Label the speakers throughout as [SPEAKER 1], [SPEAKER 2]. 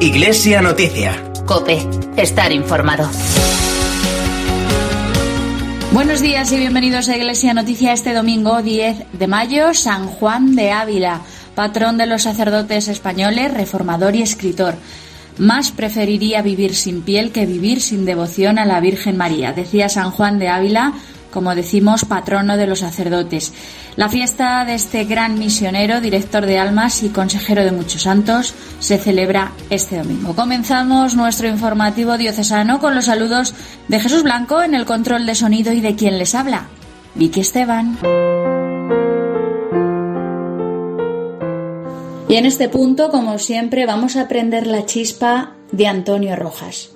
[SPEAKER 1] Iglesia Noticia.
[SPEAKER 2] COPE. Estar informado.
[SPEAKER 3] Buenos días y bienvenidos a Iglesia Noticia. Este domingo 10 de mayo, San Juan de Ávila, patrón de los sacerdotes españoles, reformador y escritor. Más preferiría vivir sin piel que vivir sin devoción a la Virgen María, decía San Juan de Ávila, como decimos, patrono de los sacerdotes. La fiesta de este gran misionero, director de almas y consejero de muchos santos, se celebra este domingo. Comenzamos nuestro informativo diocesano con los saludos de Jesús Blanco en el control de sonido y de quien les habla, Vicky Esteban. Y en este punto, como siempre, vamos a prender la chispa de Antonio Rojas.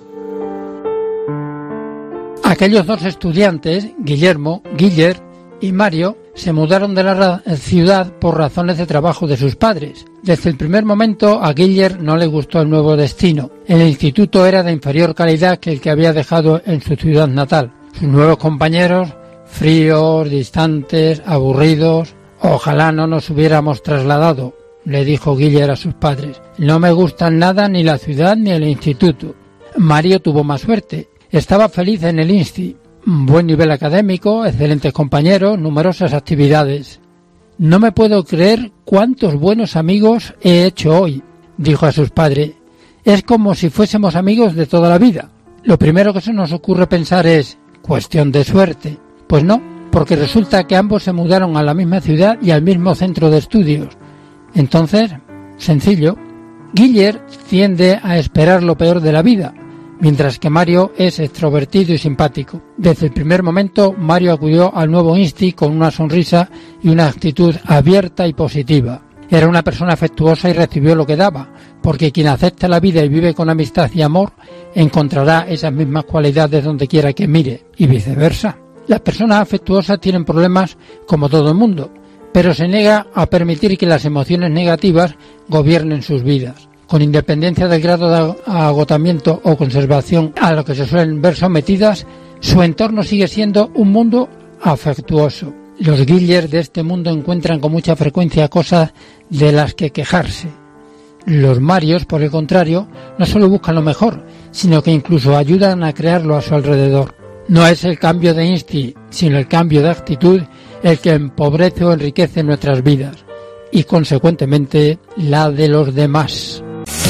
[SPEAKER 4] Aquellos dos estudiantes, Guillermo, Guiller y Mario, se mudaron de la ciudad por razones de trabajo de sus padres. Desde el primer momento a Guiller no le gustó el nuevo destino. El instituto era de inferior calidad que el que había dejado en su ciudad natal. Sus nuevos compañeros, fríos, distantes, aburridos. Ojalá no nos hubiéramos trasladado, le dijo Guiller a sus padres. No me gustan nada ni la ciudad ni el instituto. Mario tuvo más suerte. Estaba feliz en el Insti. Buen nivel académico, excelentes compañeros, numerosas actividades. No me puedo creer cuántos buenos amigos he hecho hoy, dijo a sus padres. Es como si fuésemos amigos de toda la vida. Lo primero que se nos ocurre pensar es cuestión de suerte. Pues no, porque resulta que ambos se mudaron a la misma ciudad y al mismo centro de estudios. Entonces, sencillo. Guiller tiende a esperar lo peor de la vida, mientras que Mario es extrovertido y simpático. Desde el primer momento, Mario acudió al nuevo Insti con una sonrisa y una actitud abierta y positiva. Era una persona afectuosa y recibió lo que daba, porque quien acepta la vida y vive con amistad y amor, encontrará esas mismas cualidades donde quiera que mire, y viceversa. Las personas afectuosas tienen problemas como todo el mundo, pero se niega a permitir que las emociones negativas gobiernen sus vidas. Con independencia del grado de agotamiento o conservación a lo que se suelen ver sometidas, su entorno sigue siendo un mundo afectuoso. Los Guiller de este mundo encuentran con mucha frecuencia cosas de las que quejarse. Los Marios, por el contrario, no solo buscan lo mejor, sino que incluso ayudan a crearlo a su alrededor. No es el cambio de Insti, sino el cambio de actitud el que empobrece o enriquece nuestras vidas, y consecuentemente la de los demás.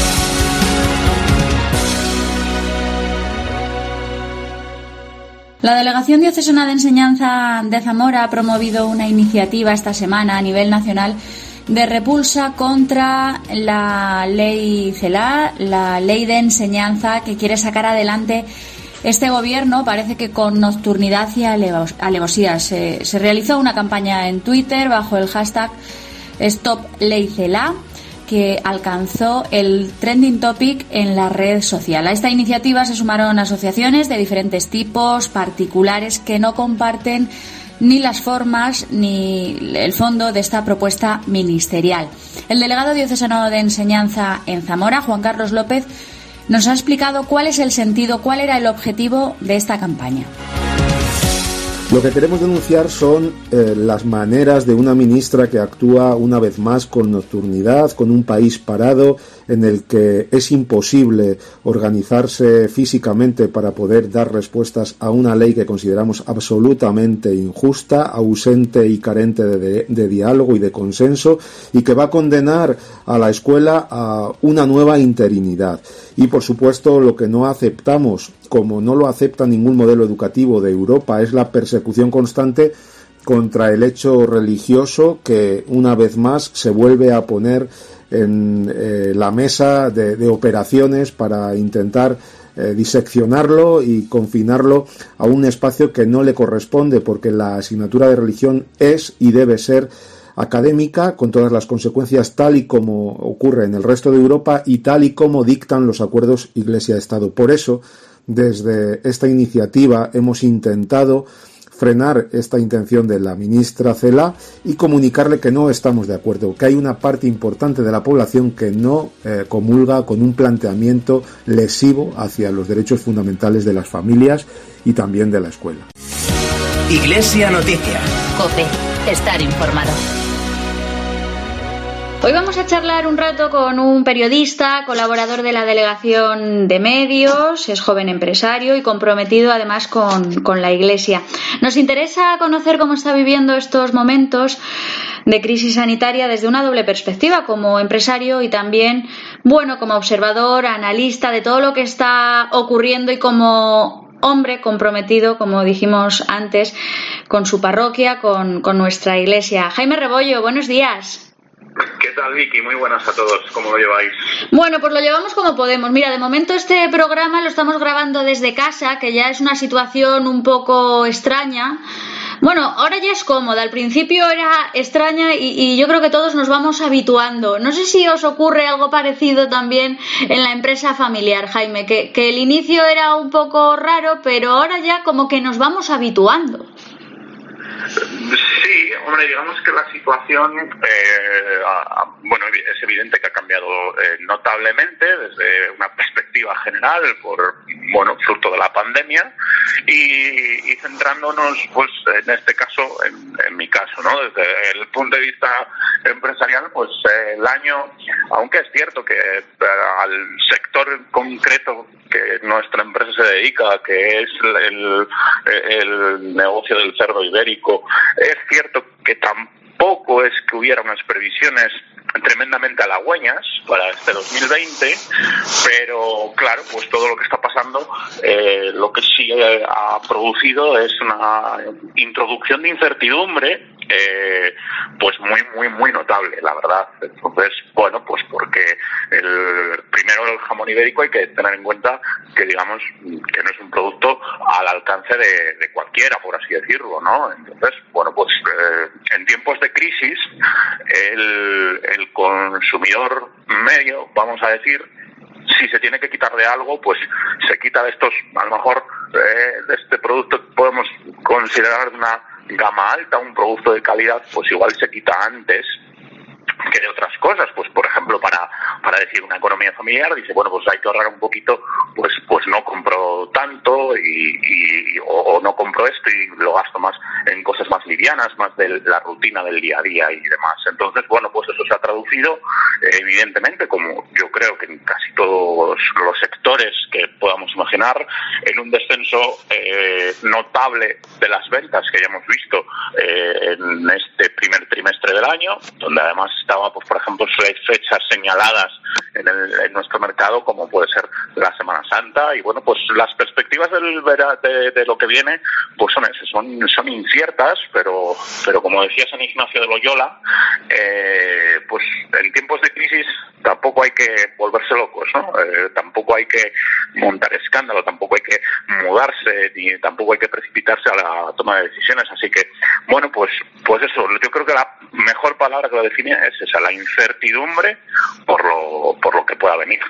[SPEAKER 3] La Delegación Diocesana de Enseñanza de Zamora ha promovido una iniciativa esta semana a nivel nacional de repulsa contra la ley CELA, la ley de enseñanza que quiere sacar adelante este gobierno, parece que con nocturnidad y alevosía. Se realizó una campaña en Twitter bajo el hashtag Stop Ley CELA, que alcanzó el trending topic en la red social. A esta iniciativa se sumaron asociaciones de diferentes tipos, particulares, que no comparten ni las formas ni el fondo de esta propuesta ministerial. El delegado diocesano de Enseñanza en Zamora, Juan Carlos López, nos ha explicado cuál es el sentido, cuál era el objetivo de esta campaña.
[SPEAKER 5] Lo que queremos denunciar son las maneras de una ministra que actúa una vez más con nocturnidad, con un país parado en el que es imposible organizarse físicamente para poder dar respuestas a una ley que consideramos absolutamente injusta, ausente y carente de diálogo y de consenso, y que va a condenar a la escuela a una nueva interinidad. Y por supuesto lo que no aceptamos, como no lo acepta ningún modelo educativo de Europa, es la persecución constante contra el hecho religioso que una vez más se vuelve a poner en la mesa de operaciones para intentar diseccionarlo y confinarlo a un espacio que no le corresponde, porque la asignatura de religión es y debe ser académica, con todas las consecuencias tal y como ocurre en el resto de Europa y tal y como dictan los acuerdos Iglesia-Estado. Por eso, desde esta iniciativa hemos intentado frenar esta intención de la ministra Cela y comunicarle que no estamos de acuerdo, que hay una parte importante de la población que no comulga con un planteamiento lesivo hacia los derechos fundamentales de las familias y también de la escuela.
[SPEAKER 1] Iglesia Noticia.
[SPEAKER 2] COPE. Estar informado.
[SPEAKER 3] Hoy vamos a charlar un rato con un periodista, colaborador de la Delegación de Medios, es joven empresario y comprometido además con la Iglesia. Nos interesa conocer cómo está viviendo estos momentos de crisis sanitaria desde una doble perspectiva, como empresario y también, bueno, como observador, analista de todo lo que está ocurriendo y como hombre comprometido, como dijimos antes, con su parroquia, con nuestra Iglesia. Jaime Rebollo, buenos días.
[SPEAKER 1] ¿Qué tal, Vicky? Muy buenas a todos. ¿Cómo lo lleváis?
[SPEAKER 3] Bueno, pues lo llevamos como podemos. Mira, de momento este programa lo estamos grabando desde casa, que ya es una situación un poco extraña. Bueno, ahora ya es cómoda. Al principio era extraña y yo creo que todos nos vamos habituando. No sé si os ocurre algo parecido también en la empresa familiar, Jaime, que el inicio era un poco raro, pero ahora ya como que nos vamos habituando.
[SPEAKER 1] Sí, hombre, digamos que la situación, bueno, es evidente que ha cambiado notablemente desde una perspectiva general fruto de la pandemia y centrándonos, pues, en este caso, en mi caso, ¿no? Desde el punto de vista empresarial, pues, el año, aunque es cierto que al sector concreto que nuestra empresa se dedica, que es el negocio del cerdo ibérico, es cierto que tampoco es que hubiera unas previsiones tremendamente halagüeñas para este 2020, pero claro, pues todo lo que está pasando, lo que sí ha producido es una introducción de incertidumbre, pues muy notable, la verdad. Entonces, bueno, pues porque primero el jamón ibérico hay que tener en cuenta que, digamos, que no es un producto al alcance de cualquiera, por así decirlo, ¿no? Entonces, bueno, pues en tiempos de crisis el consumidor medio, vamos a decir, si se tiene que quitar de algo, pues se quita de estos, a lo mejor de este producto que podemos considerar una gama alta, un producto de calidad, pues igual se quita antes que de otras cosas, pues por ejemplo para decir una economía familiar, dice, bueno, pues hay que ahorrar un poquito, pues no compro tanto o no compro esto y lo gasto más en cosas más livianas, más de la rutina del día a día y demás. Entonces, bueno, pues eso se ha traducido evidentemente, como yo creo que en casi todos los sectores que podamos imaginar, en un descenso notable de las ventas que ya hemos visto en este primer trimestre del año, donde además estaba, pues por ejemplo, fechas señaladas en nuestro mercado, como puede ser la Semana Santa, y bueno, pues las perspectivas de lo que viene, pues son inciertas, pero como decía San Ignacio de Loyola, pues en tiempos de crisis tampoco hay que volverse locos, ¿no? Tampoco hay que montar escándalo, tampoco hay que mudarse, ni tampoco hay que precipitarse a la toma de decisiones. Así que, bueno, pues eso, yo creo que la mejor palabra que lo define es esa, la incertidumbre por lo que pueda venir.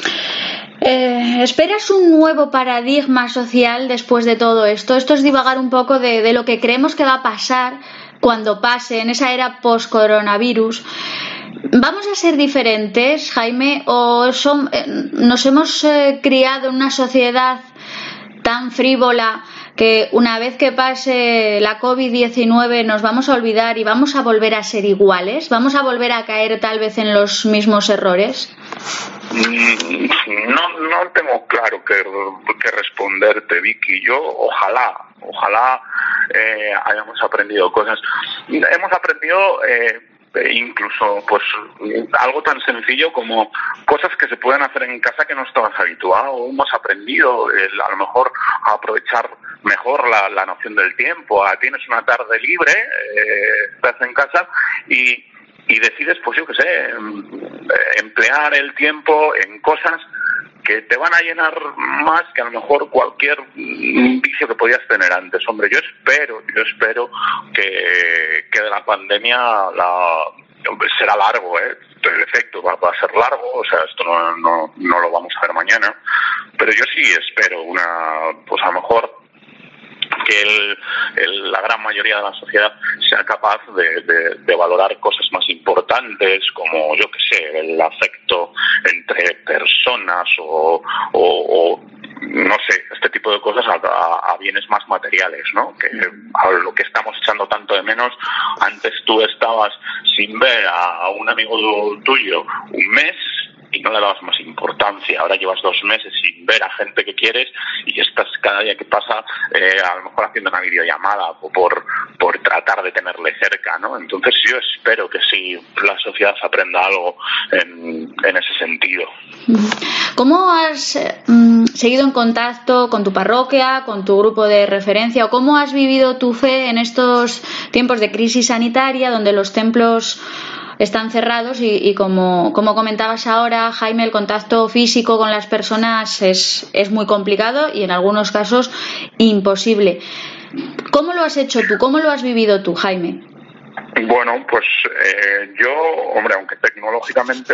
[SPEAKER 3] ¿Esperas un nuevo paradigma social después de todo esto? Esto es divagar un poco de lo que creemos que va a pasar cuando pase en esa era post-coronavirus. ¿Vamos a ser diferentes, Jaime, o nos hemos criado en una sociedad tan frívola que una vez que pase la COVID-19 nos vamos a olvidar y vamos a volver a ser iguales? ¿Vamos a volver a caer tal vez en los mismos errores?
[SPEAKER 1] No tengo claro que responderte, Vicky. Yo ojalá hayamos aprendido cosas. Hemos aprendido incluso pues algo tan sencillo como cosas que se pueden hacer en casa que no estabas habituado. Hemos aprendido a lo mejor a aprovechar mejor la noción del tiempo. Tienes una tarde libre, estás en casa y decides, pues yo qué sé, emplear el tiempo en cosas que te van a llenar más que a lo mejor cualquier vicio que podías tener antes. Hombre, yo espero que de la pandemia será largo, el efecto va a ser largo, o sea, esto no lo vamos a ver mañana, pero yo sí espero pues a lo mejor que la gran mayoría de la sociedad sea capaz de valorar cosas más importantes, como, yo qué sé, el afecto entre personas o no sé, este tipo de cosas a bienes más materiales, ¿no? Que a lo que estamos echando tanto de menos. Antes tú estabas sin ver a un amigo tuyo un mes y no le dabas más importancia. Ahora llevas 2 meses sin ver a gente que quieres y estás cada día que pasa a lo mejor haciendo una videollamada o por tratar de tenerle cerca, ¿no? Entonces yo espero que sí la sociedad aprenda algo en ese sentido.
[SPEAKER 3] ¿Cómo has seguido en contacto con tu parroquia, con tu grupo de referencia, o cómo has vivido tu fe en estos tiempos de crisis sanitaria donde los templos están cerrados y como comentabas ahora, Jaime, el contacto físico con las personas es muy complicado y en algunos casos imposible? ¿Cómo lo has hecho tú? ¿Cómo lo has vivido tú, Jaime?
[SPEAKER 1] Bueno, pues yo, hombre, aunque tecnológicamente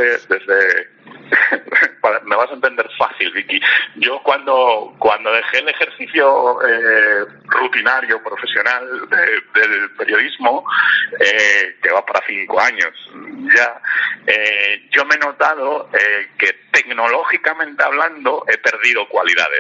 [SPEAKER 1] me vas a entender fácil, Vicky. Yo cuando dejé el ejercicio rutinario, profesional del periodismo, que va para 5 años ya, yo me he notado que tecnológicamente hablando he perdido cualidades,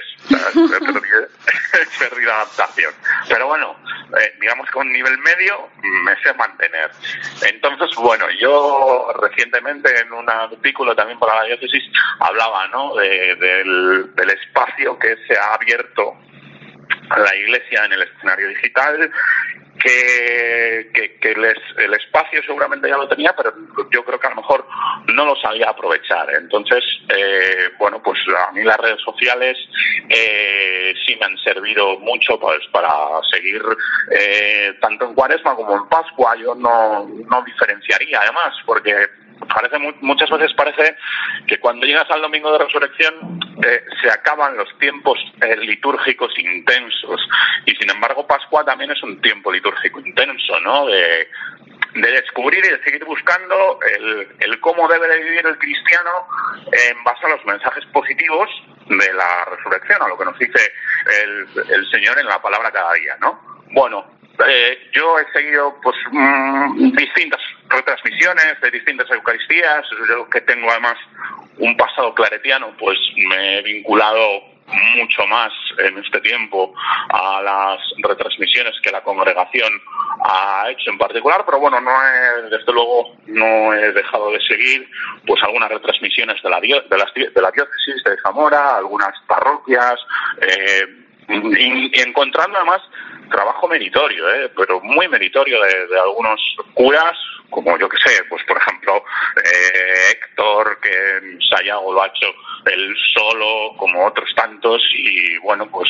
[SPEAKER 1] he perdido adaptación. Pero bueno, digamos que a un nivel medio me sé mantener. Entonces, bueno, yo recientemente en un artículo también para la diócesis hablaba, ¿no?, del espacio que se ha abierto a la Iglesia en el escenario digital, que el espacio seguramente ya lo tenía, pero yo creo que a lo mejor no lo sabía aprovechar. Entonces, bueno, pues a mí las redes sociales sí me han servido mucho pues para seguir tanto en Cuaresma como en Pascua. Yo no diferenciaría, además, porque muchas veces parece que cuando llegas al domingo de resurrección se acaban los tiempos litúrgicos intensos, y sin embargo Pascua también es un tiempo litúrgico intenso, ¿no? De descubrir y de seguir buscando el cómo debe de vivir el cristiano en base a los mensajes positivos de la resurrección, a lo que nos dice el Señor en la palabra cada día, ¿no? Bueno, yo he seguido pues distintas retransmisiones de distintas Eucaristías. Yo, que tengo además un pasado claretiano, pues me he vinculado mucho más en este tiempo a las retransmisiones que la congregación ha hecho en particular, pero bueno, desde luego no he dejado de seguir pues algunas retransmisiones de la diócesis de Zamora, algunas parroquias, y encontrando además trabajo meritorio, pero muy meritorio de algunos curas, como yo que sé, pues por ejemplo Héctor, que en Sayago lo ha hecho él solo, como otros tantos, y bueno, pues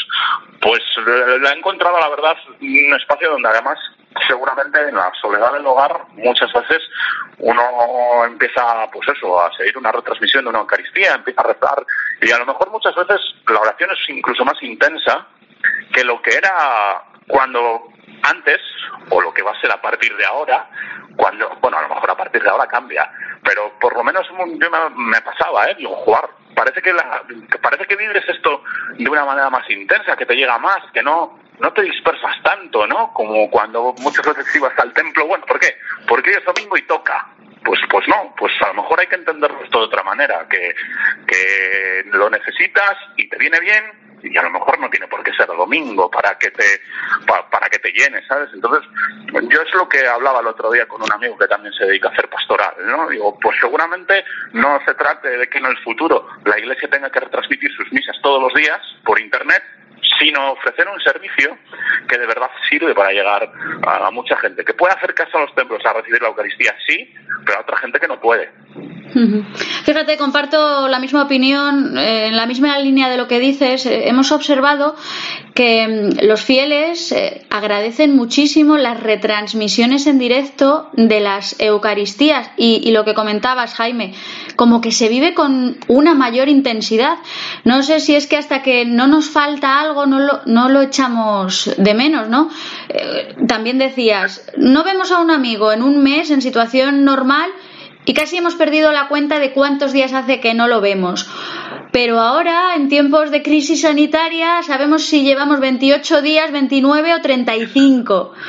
[SPEAKER 1] le ha encontrado, la verdad, un espacio donde además seguramente en la soledad del hogar muchas veces uno empieza pues eso, a seguir una retransmisión de una Eucaristía, empieza a rezar, y a lo mejor muchas veces la oración es incluso más intensa que lo que era cuando antes, o lo que va a ser a partir de ahora, cuando, bueno, a lo mejor a partir de ahora cambia, pero por lo menos yo me pasaba, digo, jugar, parece que vives esto de una manera más intensa, que te llega más, que no te dispersas tanto, ¿no? Como cuando muchas veces ibas al templo. Bueno, ¿por qué? Porque hoy es domingo y toca. Pues no, pues a lo mejor hay que entenderlo esto de otra manera, que lo necesitas y te viene bien, y a lo mejor no tiene por qué ser domingo para que te llenes, ¿sabes? Entonces, yo es lo que hablaba el otro día con un amigo que también se dedica a hacer pastoral, ¿no? Digo, pues seguramente no se trate de que en el futuro la Iglesia tenga que retransmitir sus misas todos los días por internet, sino ofrecer un servicio que de verdad sirve para llegar a mucha gente, que puede acercarse a los templos a recibir la Eucaristía, sí, pero a otra gente que no puede.
[SPEAKER 3] Fíjate, comparto la misma opinión, en la misma línea de lo que dices. Hemos observado que los fieles agradecen muchísimo las retransmisiones en directo de las Eucaristías y lo que comentabas, Jaime, como que se vive con una mayor intensidad. No sé si es que hasta que no nos falta algo no lo echamos de menos, ¿no? También decías, no vemos a un amigo en un mes en situación normal y casi hemos perdido la cuenta de cuántos días hace que no lo vemos. Pero ahora, en tiempos de crisis sanitaria, sabemos si llevamos 28 días, 29 o 35.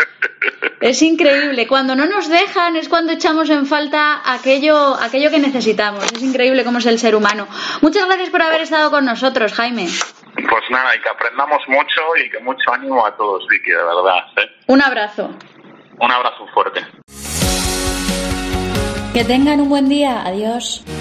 [SPEAKER 3] Es increíble. Cuando no nos dejan es cuando echamos en falta aquello que necesitamos. Es increíble cómo es el ser humano. Muchas gracias por haber estado con nosotros, Jaime.
[SPEAKER 1] Pues nada, y que aprendamos mucho y que mucho ánimo a todos, Vicky, de verdad.
[SPEAKER 3] Un abrazo.
[SPEAKER 1] Un abrazo fuerte.
[SPEAKER 3] Que tengan un buen día. Adiós.